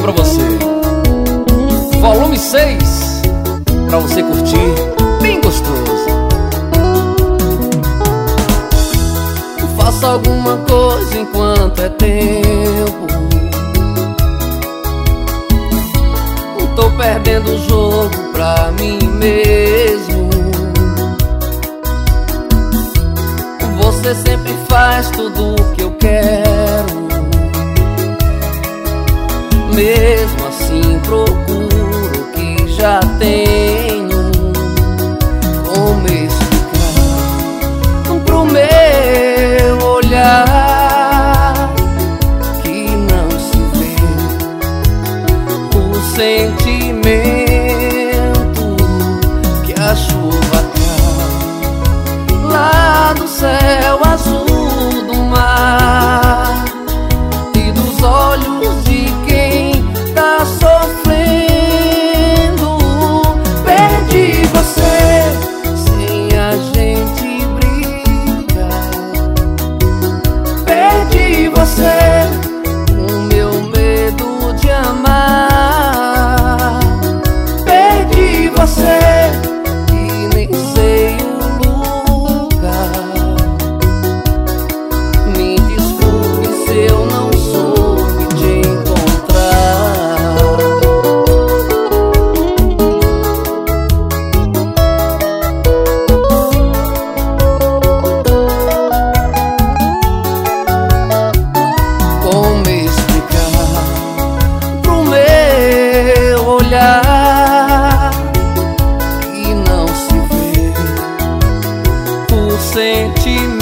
dedicou pra você. Volume 6, pra você curtir bem gostoso. Faça alguma coisa enquanto é tempo. Tô perdendo o jogo pra mim mesmo. Você sempre faz tudo o que eu quero. Mesmo assim procuro o que já tenho. Como explicar pro meu olhar que não se vê o sentimento que a chuva traz lá do céu azul do mar e dos olhos de quem tá sofrendo. Perdi você sem a gente brigar. Perdi você com meu medo de amar. Perdi você e nem sei o lugar. Me desculpe se eu não soube te encontrar. Como explicar pro meu olhar que não se vê o sentimento